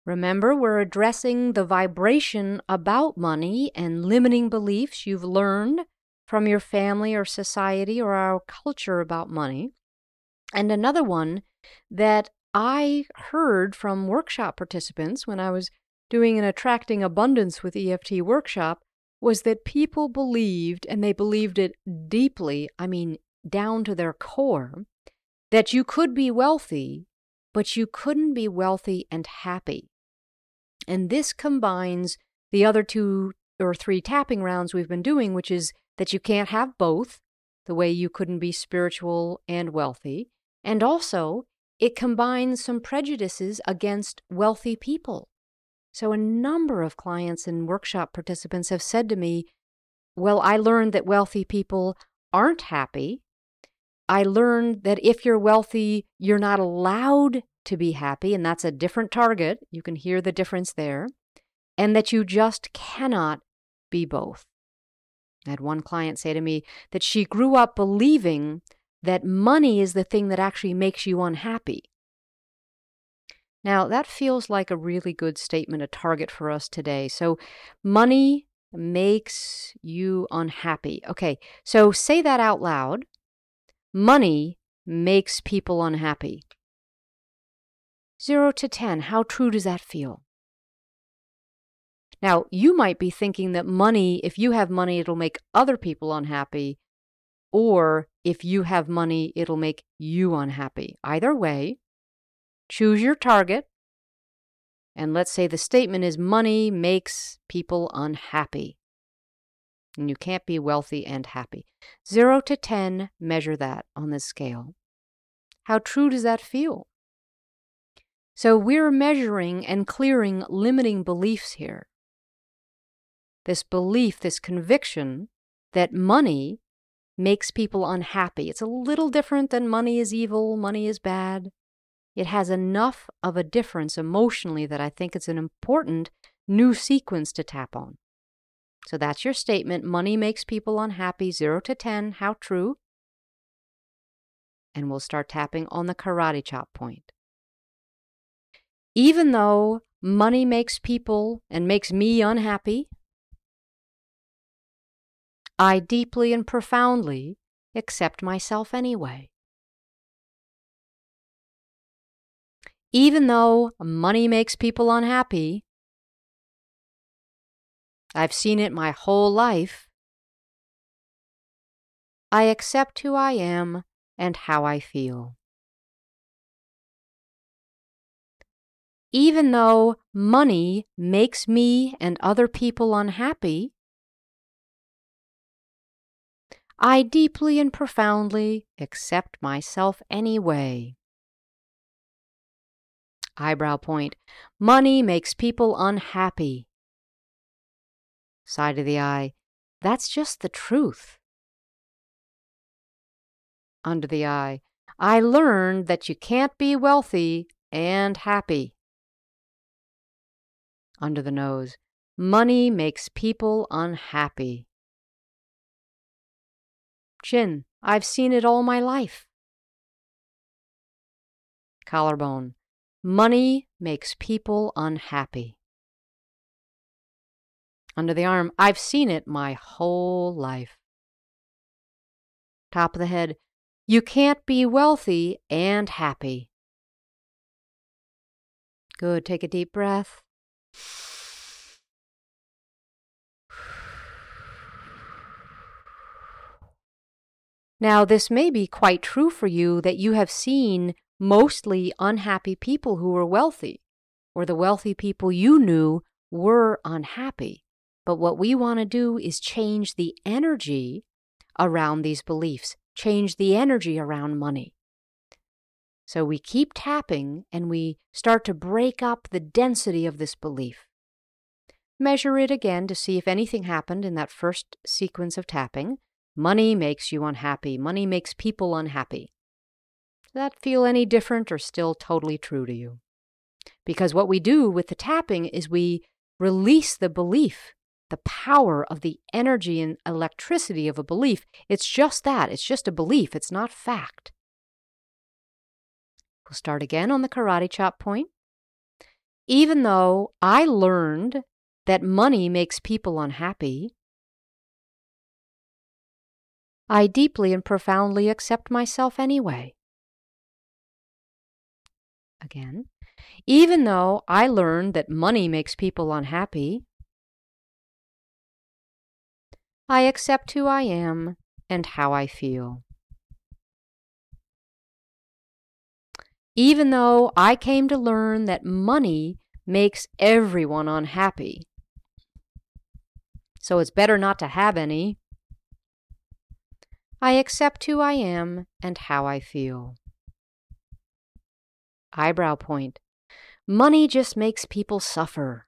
Remember, we're addressing the vibration about money and limiting beliefs you've learned from your family or society or our culture about money. And another one that I heard from workshop participants when I was doing an Attracting Abundance with EFT workshop was that people believed, and they believed it deeply, I mean, down to their core, that you could be wealthy, but you couldn't be wealthy and happy. And this combines the other 2 or 3 tapping rounds we've been doing, which is that you can't have both, the way you couldn't be spiritual and wealthy. And also, it combines some prejudices against wealthy people. So a number of clients and workshop participants have said to me, well, I learned that wealthy people aren't happy. I learned that if you're wealthy, you're not allowed to be happy, and that's a different target. You can hear the difference there. And that you just cannot be both. I had one client say to me that she grew up believing that money is the thing that actually makes you unhappy. Now, that feels like a really good statement, a target for us today. So, money makes you unhappy. Okay, so say that out loud. Money makes people unhappy. 0 to 10, how true does that feel? Now, you might be thinking that money, if you have money, it'll make other people unhappy, or if you have money, it'll make you unhappy. Either way, choose your target, and let's say the statement is money makes people unhappy. And you can't be wealthy and happy. 0 to 10, measure that on this scale. How true does that feel? So we're measuring and clearing limiting beliefs here. This belief, this conviction that money makes people unhappy. It's a little different than money is evil, money is bad. It has enough of a difference emotionally that I think it's an important new sequence to tap on. So that's your statement. Money makes people unhappy. 0 to 10. How true? And we'll start tapping on the karate chop point. Even though money makes people and makes me unhappy, I deeply and profoundly accept myself anyway. Even though money makes people unhappy, I've seen it my whole life, I accept who I am and how I feel. Even though money makes me and other people unhappy, I deeply and profoundly accept myself anyway. Eyebrow point. Money makes people unhappy. Side of the eye. That's just the truth. Under the eye. I learned that you can't be wealthy and happy. Under the nose. Money makes people unhappy. Chin. I've seen it all my life. Collarbone. Money makes people unhappy. Under the arm. I've seen it my whole life. Top of the head. You can't be wealthy and happy. Good. Take a deep breath. Now, this may be quite true for you that you have seen mostly unhappy people who were wealthy, or the wealthy people you knew were unhappy. But what we want to do is change the energy around these beliefs, change the energy around money. So we keep tapping and we start to break up the density of this belief. Measure it again to see if anything happened in that first sequence of tapping. Money makes you unhappy. Money makes people unhappy. Does that feel any different or still totally true to you? Because what we do with the tapping is we release the belief, the power of the energy and electricity of a belief. It's just that. It's just a belief. It's not fact. We'll start again on the karate chop point. Even though I learned that money makes people unhappy, I deeply and profoundly accept myself anyway. Again, even though I learned that money makes people unhappy, I accept who I am and how I feel. Even though I came to learn that money makes everyone unhappy, so it's better not to have any, I accept who I am and how I feel. Eyebrow point. Money just makes people suffer.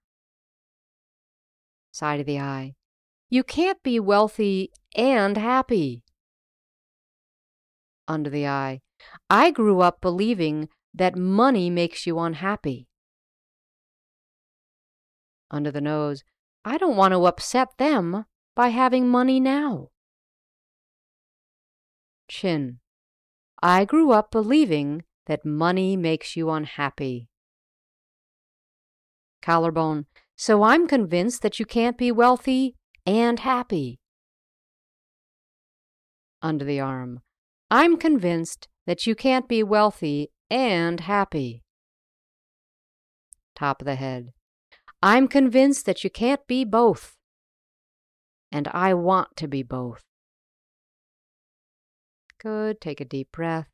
Side of the eye. You can't be wealthy and happy. Under the eye. I grew up believing that money makes you unhappy. Under the nose. I don't want to upset them by having money now. Chin. I grew up believing that money makes you unhappy. Collarbone. So I'm convinced that you can't be wealthy and happy. Under the arm. I'm convinced that you can't be wealthy and happy. Top of the head. I'm convinced that you can't be both. And I want to be both. Good. Take a deep breath.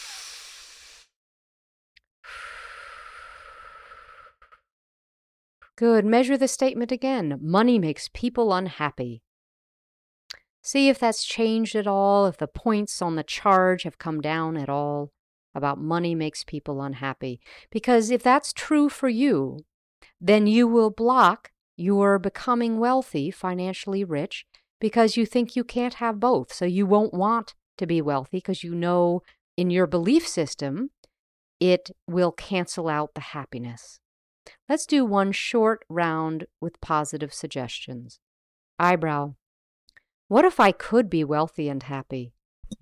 Good. Measure the statement again. Money makes people unhappy. See if that's changed at all, if the points on the charge have come down at all about money makes people unhappy. Because if that's true for you, then you will block your becoming wealthy, financially rich, because you think you can't have both. So you won't want to be wealthy because you know in your belief system it will cancel out the happiness. Let's do one short round with positive suggestions. Eyebrow. What if I could be wealthy and happy?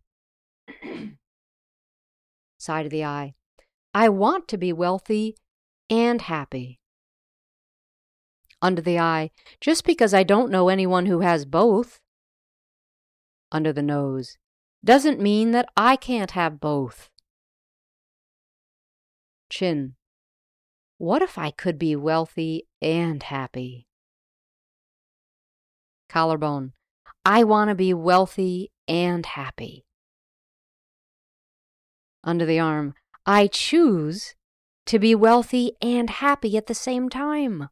Side of the eye. I want to be wealthy and happy. Under the eye. Just because I don't know anyone who has both. Under the nose. Doesn't mean that I can't have both. Chin. What if I could be wealthy and happy? Collarbone. I want to be wealthy and happy. Under the arm. I choose to be wealthy and happy at the same time.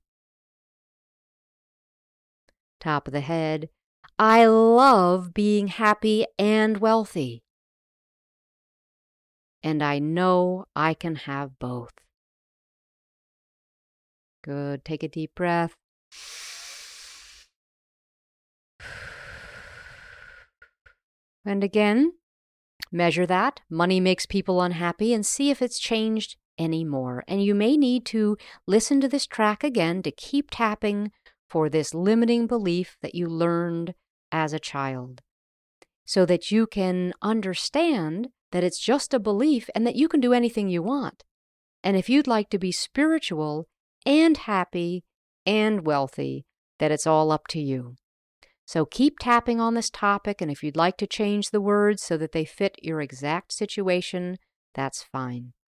Top of the head. I love being happy and wealthy. And I know I can have both. Good. Take a deep breath. And again, measure that. Money makes people unhappy and see if it's changed anymore. And you may need to listen to this track again to keep tapping for this limiting belief that you learned as a child so that you can understand that it's just a belief and that you can do anything you want. And if you'd like to be spiritual and happy and wealthy, that it's all up to you. So keep tapping on this topic, and if you'd like to change the words so that they fit your exact situation, that's fine.